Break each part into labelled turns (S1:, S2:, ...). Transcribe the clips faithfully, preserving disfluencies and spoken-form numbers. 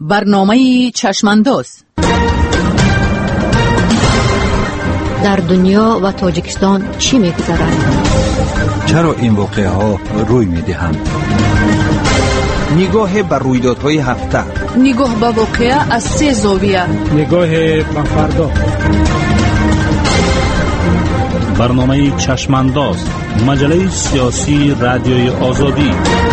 S1: برنامه چشمانداز.
S2: در دنیا و تاجیکستان چی می‌گذرد؟
S3: چرا این واقعه ها روی می‌دهند؟
S4: نگاه بر رویدادهای هفته،
S1: نگاه به واقعه از سه زاویه،
S5: نگاه به فردا.
S6: برنامه چشمانداز، مجله سیاسی رادیوی آزادی.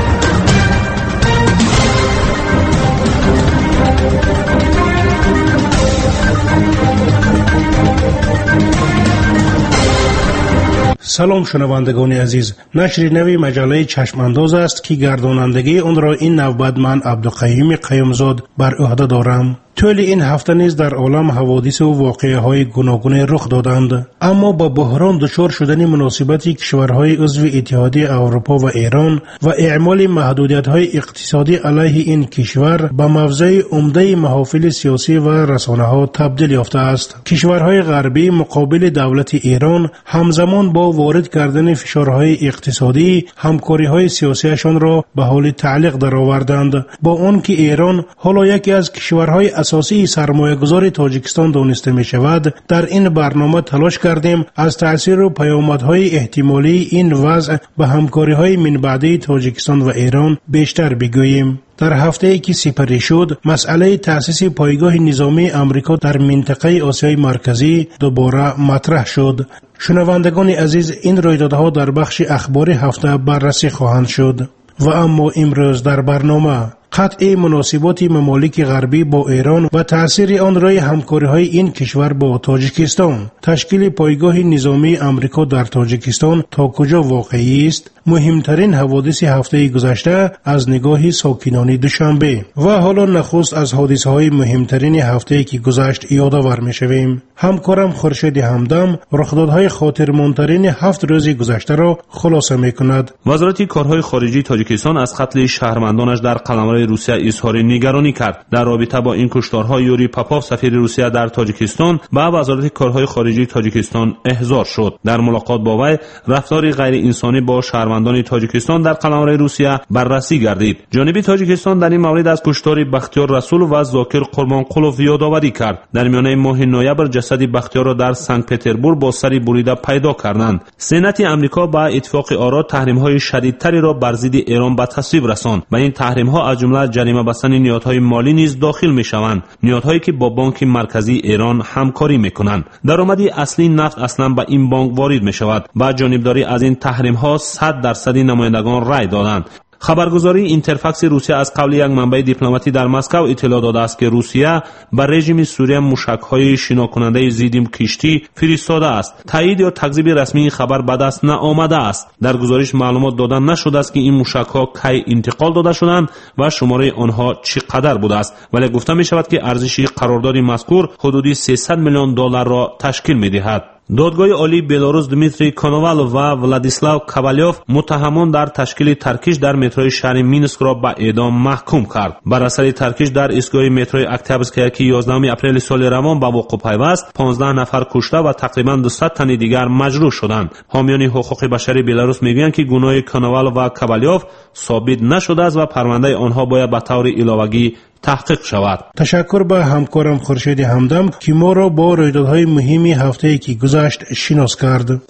S5: سلام شنوندگان عزیز، نشر نوی مجله چشمانداز است که گردانندگی آن را این نوبت من عبدالقیوم قیومزاد بر عهده دارم. طول این هفته نیز در عالم حوادث و واقعه های گوناگون رخ دادند، اما با بحران دچار شدن مناسبت کشورهای عضو اتحادیه اروپا و ایران و اعمال محدودیت های اقتصادی علیه این کشور به موضع عمده محافل سیاسی و رسانه ها تبدیل یافته است. کشورهای غربی مقابل دولت ایران همزمان با وارد کردن فشارهای اقتصادی همکاری های سیاسیشان را به حال تعلیق درآوردند، با آنکه ایران حالا یکی از کشورهای اساسی سرمایه‌گذار تاجیکستان دانسته می شود. در این برنامه تلاش کردیم از تأثیر و پیامدهای احتمالی این وضع به همکاری‌های من بعدی تاجیکستان و ایران بیشتر بگوییم. در هفته‌ای که سپری شد، مسئله تأسیس پایگاه نظامی امریکا در منطقه آسیای مرکزی دوباره مطرح شد. شنوندگان عزیز، این رویدادها در بخش اخبار هفته بررسی خواهند شد. و اما امروز در برنامه قطع مناسبات ممالک غربی با ایران و تأثیر آن روی همکاری‌های این کشور با تاجیکستان، تشکیل پایگاه نظامی امریکا در تاجیکستان تا کجا واقعی است، مهمترین حوادث هفته گذشته از نگاه ساکنان دوشنبه. و حالا نخست از حادثه‌های مهمترین هفته که گذشت یادآور می‌شویم. همکارم خورشید همدم رخدادهای خاطرماندترین هفت روز گذشته را خلاصه می‌کند.
S6: وزارت کارهای خارجی تاجیکستان از قتل شهروندانش در قلمرو روسیه اظهار نگرانی کرد. در رابطه با این کشتارها یوری پاپاف سفیر روسیه در تاجیکستان به وزارت کارهای خارجی تاجیکستان احضار شد. در ملاقات با وی رفتار غیر انسانی با شهروندان تاجیکستان در قلمرو روسیه بررسی گردید. جانب تاجیکستان در این مورد از کشتار بختیار رسول و ذاکر قربانقلوف یادآوری کرد. در میانه ماه نوامبر جسد بختیار را در سنت پترزبورگ با سری بریده پیدا کردند. سنت آمریکا با اتفاق آرا تحریم‌های شدیدتری را بر ضد ایران به تصویب رساند و این تحریم‌ها از جمله جریمه بستن نیازهای مالی نیز داخل می‌شوند، نیازهایی که با بانک مرکزی ایران همکاری می‌کنند. درآمدی اصلی نفت اصلا به این بانک وارد می‌شود و جانبداری از این تحریم‌ها صد درصد نمایندگان رأی دادند. خبرگزاری اینترفاکس روسیه از قول یک منبع دیپلماتی در مسکو اطلاع داده است که روسیه بر رژیم سوریه موشک‌های شنا کننده ضد کشتی فرستاده است. تایید یا تکذیب رسمی این خبر به دست نآمده است. در گزارش معلومات داده نشده است که این موشک‌ها کی انتقال داده شدند و شماره آنها چقدر بوده است، ولی گفته می شود که ارزش قرارداد مذکور حدود سیصد میلیون دلار را تشکیل می‌دهد. دادگاه عالی بلاروس دمیتری کانوالوف و ولادیسلاو کابالیوف متهمان در تشکیل ترکیش در متروی شهر مینسک را به اعدام محکوم کرد. بر اثر ترکیش در ایستگاه متروی اکتبرسکیا که یازدهم اپریل سال روان به وقوع پیوست، پانزده نفر کشته و تقریباً دویست تن دیگر مجروح شدند. حامیان حقوق بشری بلاروس میگویند که گناه کانوالوف و کابالیوف ثابت نشده است و پرونده آنها باید به طور علاوه‌ای تحقیق شود.
S5: تشکر به همکارم خورشید همدم که ما را با رویدادهای مهمی هفته‌ای که گذشت شناس کرد.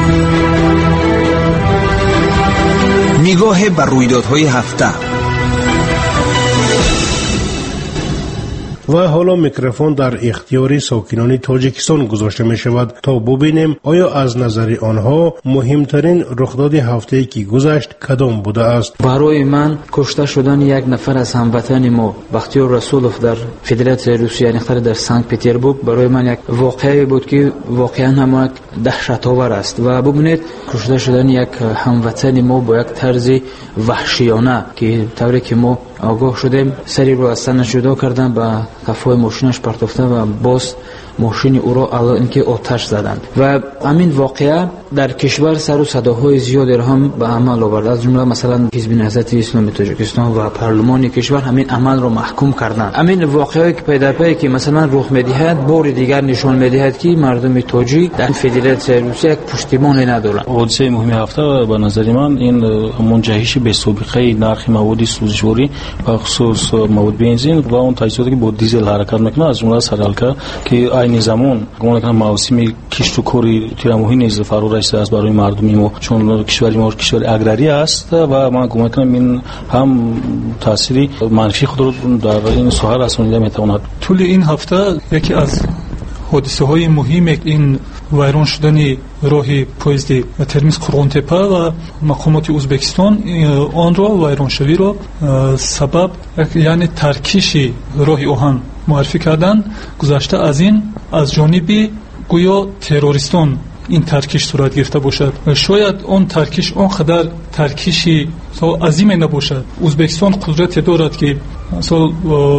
S4: نگاه بر رویدادهای هفته.
S5: و حالا میکروفون در اختیار ساکنان تاجیکستان گذاشته می شود تا ببینیم آیا از نظر آنها مهمترین رخداد هفته‌ای که گذشت کدام بوده است.
S7: برای من کشته شدن یک نفر از هموطن ما بختیار رسولوف در فدراسیون روسیه نقطه در سنت پترزبورگ برای من یک واقعه بود که واقعا هم دهشت آور است و ببینید کشته شدن یک هموطن ما با یک طرز وحشیانه که طوری که ما آگاه شدیم سری رو از تنش جدا کردن، با کفای ماشینش پرتافته و باز ماشین او را اینکه آتش زدند و همین واقعه در کشور سر و صداهای زیادی را هم به عمل آورد. از جمله مثلا حزب نهضت اسلامی تاجیکستان و پارلمان کشور همین عمل را محکوم کردند. همین واقعه که پی در پی که مثلا رخ می‌دهد بار دیگر نشان می‌دهد که مردم تاجیک در فدراسیون روسیه یک پشتیبانی ندارند.
S8: حادثه مهم هفته به نظر من این منجهش به سابقه نرخ مواد سوزشواری و خصوص مواد بنزین و اون تجهیزاتی که با دیزل حرکت میکنه از جمله سرالکه که این زمان گمان کنم موسم کشت و کاری تیرموهی نیز فرا رسیده است برای مردمی ما، چون کشور ما کشور اگراری است و من گمان کنم این هم تأثیری منفی خود را در این ساحه رسانیده میتواند.
S9: طول این هفته یکی از حادثه های مهم این ویران شدن راه پویزد ترمیز قرغان تپه و مقامات ازبکستان آن را ویران شوی را سبب یعنی ترکیش راه آهن معرفی کردن. گذشته از این از جانب گویا تروریستان این ترکیش صورت گرفته باشد. شاید اون ترکیش آنقدر ترکیشی عظیم نباشد. ازبکستان قدرت دارد که مثلا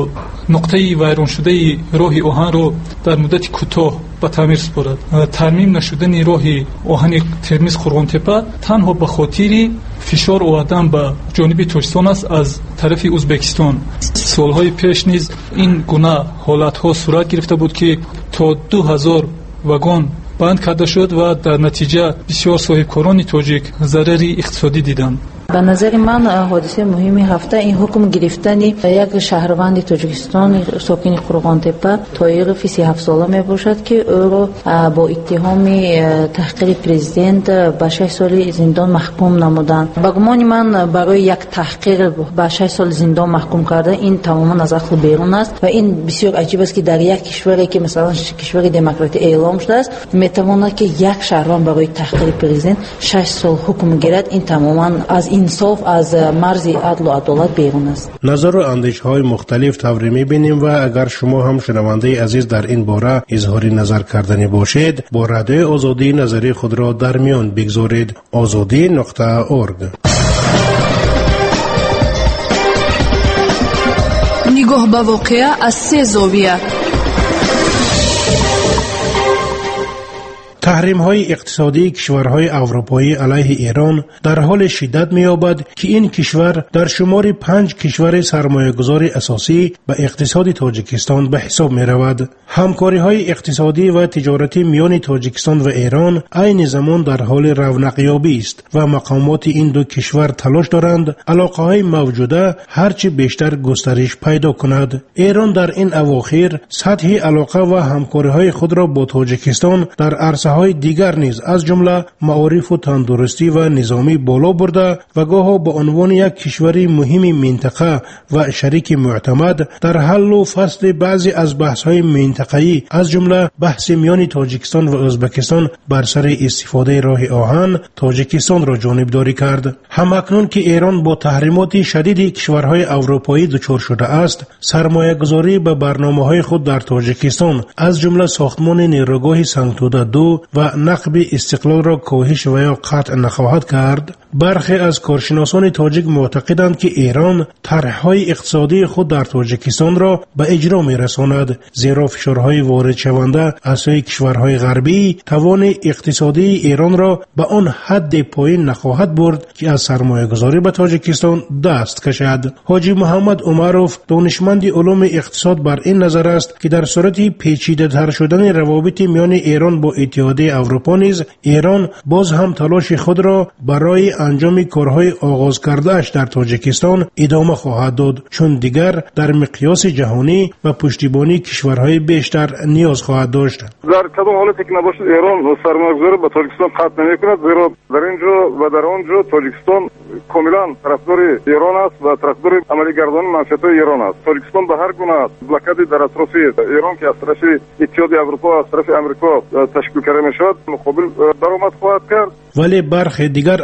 S9: نقطه ویران شده راه آهن را در مدت کوتاه به تعمیر سپارد. ترمیم نشدن راه آهن ترمیز قرغان تپه تنها به خاطر فشار آوردن به جانب تاجیکستان است از طرف ازبکستان. سالهای پیش نیز این گونه حالتها صورت گرفته بود که تا دو هزار واگن بند کرده شد و در نتیجه بسیار صاحبکاران تاجیک ضرری اقتصادی دیدند.
S10: به نظر من حادثه مهمی هفته این حکم گرفتن یک شهروند تاجیکستان ساکن قرغان تپه طایق سی هفت ساله می باشد که او را با اتهام تحقیر پرزیدنت به شش سال زندان محکوم نمودند. به گمان من برای یک تحقیر به شش سال زندان محکوم کرده این تماما از عقل بیرون است و این بسیار عجیب است که در یک کشوری که مثلا کشور دموکراتی اعلام شده است میتواند که یک شهروند برای تحقیر پرزیدنت شش سال حکم گیرد. این تماما از انصاف از مرز عدل و عدالت بیرون است. نظر
S5: و اندیشه های مختلف تبری می‌بینیم و اگر شما هم شنونده عزیز در این باره اظهار نظر کردنی باشید با رادیو آزادی نظری خود را در میان بگذارید. آزادی نقطه اورگ.
S1: نگاه به واقعه از سه زاویه.
S5: تحریم‌های اقتصادی کشورهای اروپایی علیه ایران در حال شدت می‌یابد که این کشور در شمار پنج کشور سرمایه‌گذار اساسی به اقتصاد تاجیکستان به حساب می‌رود. همکاری‌های اقتصادی و تجارتی میان تاجیکستان و ایران عین زمان در حال رونق یابی است و مقامات این دو کشور تلاش دارند علاقه‌های موجوده هرچی بیشتر گسترش پیدا کند. ایران در این اواخر سطح علاقه و همکاری‌های خود را با تاجیکستان در عرصه های دیگر نیز از جمله معارف و تندرستی و نظامی بالا برده و گاهی به عنوان یک کشوری مهم منطقه و شریک معتمد در حل و فصل بعضی از بحث های منطقه‌ای از جمله بحث میان تاجیکستان و ازبکستان بر سر استفاده راه آهن تاجیکستان را جانبداری کرد. همکنون که ایران با تحریمات شدید کشورهای اروپایی دچار شده است، سرمایه گذاری به برنامه‌های خود در تاجیکستان از جمله ساختمان نیروگاه سنگتوده دو و نقب استقلال را کاهش و یا قطع نخواهد کرد. برخی از کارشناسان تاجیک معتقدند که ایران طرح‌های اقتصادی خود در تاجیکستان را به اجرا می‌رساند، زیرا فشارهای وارد شونده از سوی کشورهای غربی توان اقتصادی ایران را به آن حد پایین نخواهد برد که از سرمایه‌گذاری به تاجیکستان دست کشد. حاجی محمد عمروف دانشمند علوم اقتصاد بر این نظر است که در صورت پیچیده‌تر شدن روابط میان ایران با اتحادیه اروپا نیز ایران باز هم تلاش خود را برای انجام کارهای آغاز کرده‌اش در تاجیکستان ادامه خواهد داد، چون دیگر در مقیاس جهانی و پشتیبانی کشورهای بیشتر نیاز خواهد داشت.
S11: در کدام حالتی که نباشد ایران سرمایه‌گذاری به تاجیکستان قطع نمی‌کند، زیرا در اینجا و در آنجا تاجیکستان کاملا طرفدار ایران است و طرفدار عملی گردان منفعت‌های ایران است. تاجیکستان به هر گونه بلاکادی در اطراف ایران که از طرف اتحادیه اروپا از طرف آمریکا تشکیل کرده می‌شود مقابل برآمد خواهد کرد.
S5: ولی برخی دیگر از کارشناسان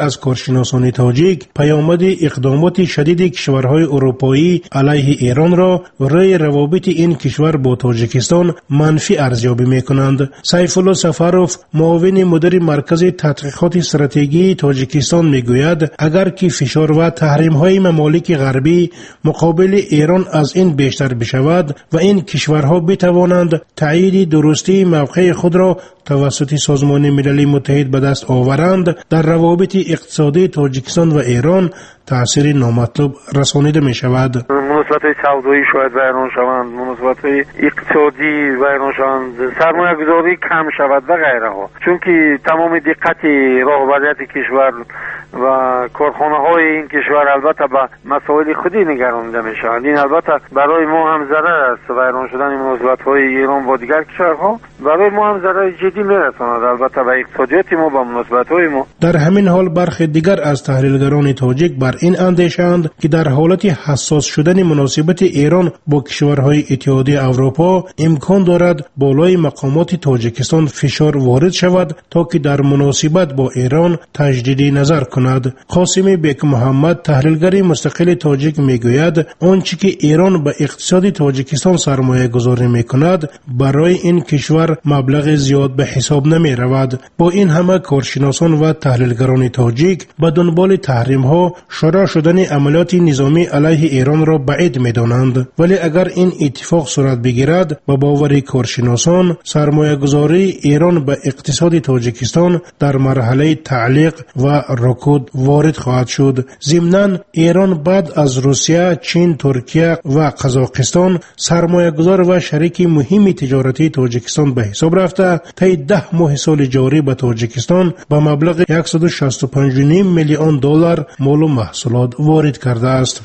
S5: کارشناسان تاجیک پیامد اقدامات شدید کشورهای اروپایی علیه ایران را روی روابط این کشور با تاجیکستان منفی ارزیابی می‌کنند. سیف الله سفروف معاون مدیر مرکز تحقیقات استراتژی تاجیکستان میگوید اگر که فشار و تحریم‌های ممالک غربی مقابل ایران از این بیشتر بشود و این کشورها بتوانند تایید درستی موقع خود را توسط سازمان ملل متحد به دست آورند، در روابط اقتصادی تاجیکستان و ایران تأثیر نامطلوب رسانیده می شود.
S12: مناسبات سودایی شاید ویران شوند، مناسبات اقتصادی ویران شوند، سرمایه گذاری کم شود و غیره ها، چون که تمام دقت راهبردی کشور و کارخانه های این کشور البته به مسائل خودی نگرانیده می شوند. این البته برای ما هم ضرر است. ویران شدن مناسبات های ایران با دیگر کشورها برای ما هم ضرر جدی می رساند، البته به اقتصادیات ما، با مناسبات های ما.
S5: در همین حال برخی دیگر از تحلیلگران تاجیک بر این اندیشند که در حالت حساس شدن مناسبت ایران با کشورهای اتحادیه اروپا امکان دارد بالای مقامات تاجیکستان فشار وارد شود تا که در مناسبت با ایران تجدید نظر کند. قاسم بیک محمد تحلیلگر مستقل تاجیک میگوید آنچه که ایران به اقتصاد تاجیکستان سرمایه گذاری میکند برای این کشور مبلغ زیاد به حساب نمی رود. با این همه کارشناسان و تحلیلگران تاجیک به دنبال تحریم ها شروع شدن عملیات نظامی علیه ایران را بعید می‌دانند، ولی اگر این اتفاق صورت بگیرد با باور کارشناسان سرمایه گذاری ایران به اقتصاد تاجیکستان در مرحله تعلیق و رکود وارد خواهد شد. ضمناً ایران بعد از روسیه، چین، ترکیه و قزاقستان سرمایه گذار و شریک مهم تجارتی تاجیکستان به حساب رفته طی ده ماه سال جاری به تاجیکستان با مبلغ صد و شصت و پنج و نیم میلیون دلار مال و محصولات وارد کرده است.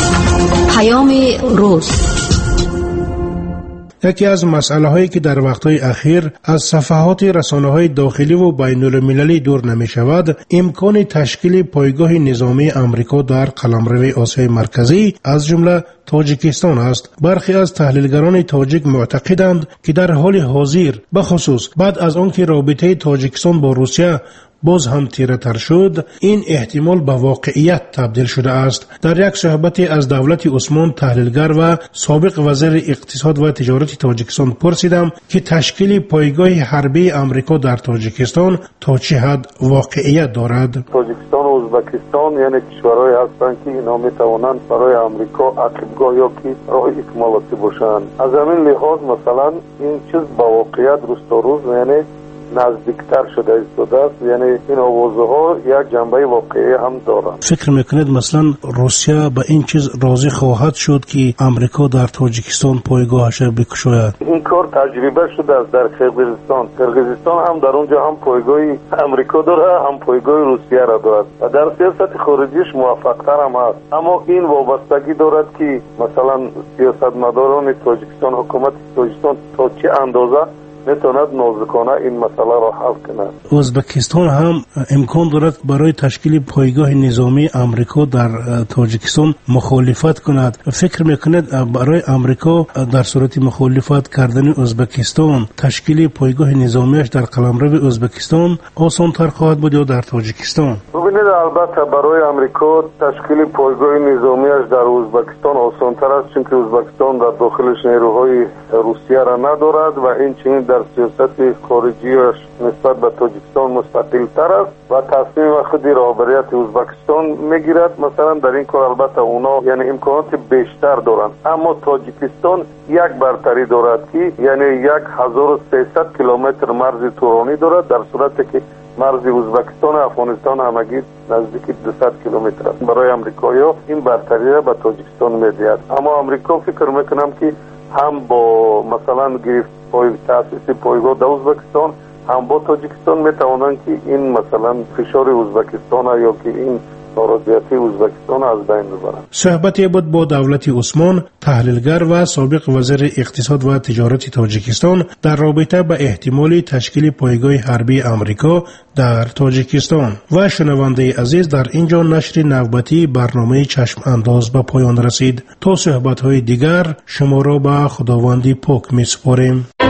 S2: پیام روز.
S5: یکی از مسئله هایی که در وقتهای اخیر از صفحات رسانه های داخلی و بین المللی دور نمی شود امکان تشکیل پایگاه نظامی امریکا در قلمرو آسیای مرکزی از جمله تاجیکستان است. برخی از تحلیلگران تاجیک معتقدند که در حال حاضر بخصوص بعد از آنکه رابطه تاجیکستان با روسیه باز هم تیره تر شد این احتمال به واقعیت تبدیل شده است. در یک صحبت از دولت عثمان تحلیلگر و سابق وزیر اقتصاد و تجارت تاجیکستان پرسیدم که تشکیل پایگاه حربی امریکا در تاجیکستان تا چه حد واقعیت دارد.
S13: تاجیکستان و ازبکستان یعنی کشورهای هستند که اینا میتوانند برای امریکا عقبگاه یا که راه اکمالاتی باشند. از همین لحاظ مثلا این چیز با واقعیت روز تا روز یعنی نزدیکتر شده ایستاده است، یعنی این آوازها یک جنبه واقعی هم دارند.
S5: فکر میکنید مثلا روسیه به این چیز راضی خواهد شد که امریکا در تاجیکستان پایگاهش بکشاید؟
S13: این کار تجربه شده است در قرقیزستان. قرقیزستان هم در اونجا هم پایگاه امریکا داره هم پایگاه روسیه را دارد و در سیاست خارجیش موفق‌تر هم است. اما این وابستگی دارد که مثلا سیاستمداران تاجیکستان، حکومت تاجیکستان تا چه اندازه میتواند نازکانه این مسئله را حل کند.
S5: ازبکستان هم امکان دارد برای تشکیل پایگاه نظامی امریکا در تاجیکستان مخالفت کند. فکر میکنید برای امریکا در صورت مخالفت کردن ازبکستان تشکیل پایگاه نظامیش در قلمرو ازبکستان آسان تر خواهد بود یا در تاجیکستان؟
S13: ببینید البته برای امریکا تشکیل پایگاه نظامیش در ازبکستان آسان تر است، چون که ازبکستان در داخلش نیروهای روسیه را ندارد و این چنین در سیاست خارجیش نسبت به تاجیکستان مستقل تر است و تصمیم خودی رهبریت ازبکستان میگیرد. مثلا در این کار البته اونا یعنی امکانات بیشتر دارند، اما تاجیکستان یک برتری دارد که یعنی یک هزار و سیصد کیلومتر مرز طولانی دارد، در صورتی که مرز ازبکستان و افغانستان همگی نزدیک دویست کیلومتر است. برای امریکایی‌ها این برتری را به تاجیکستان میدهد، اما امریکا فکر میکنم که هم با مثلا گرفت پای تاسیس پایگاه در ازبکستان هم با تاجیکستان میتوانند که این مثلا فشار ازبکستان یا که این ناراضیتی ازبکستان از بین ببرند.
S5: صحبتی بود با دولت عثمان تحلیلگر و سابق وزیر اقتصاد و تجارت تاجیکستان در رابطه با احتمال تشکیل پایگاه حربی امریکا در تاجیکستان. و شنونده عزیز در اینجا نشر نوبتی برنامه چشم انداز به پایان رسید. تا صحبت‌های دیگر شما را به خداوند پاک می‌سپاریم.